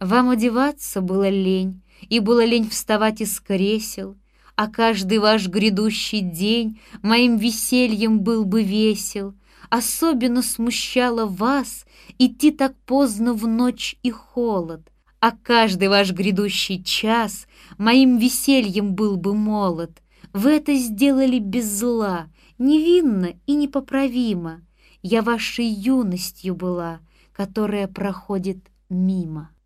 Вам одеваться было лень, и было лень вставать из кресел, а каждый ваш грядущий день моим весельем был бы весел. Особенно смущало вас идти так поздно в ночь и холод, а каждый ваш грядущий час моим весельем был бы молод. Вы это сделали без зла, невинно и непоправимо. Я вашей юностью была, которая проходит мимо.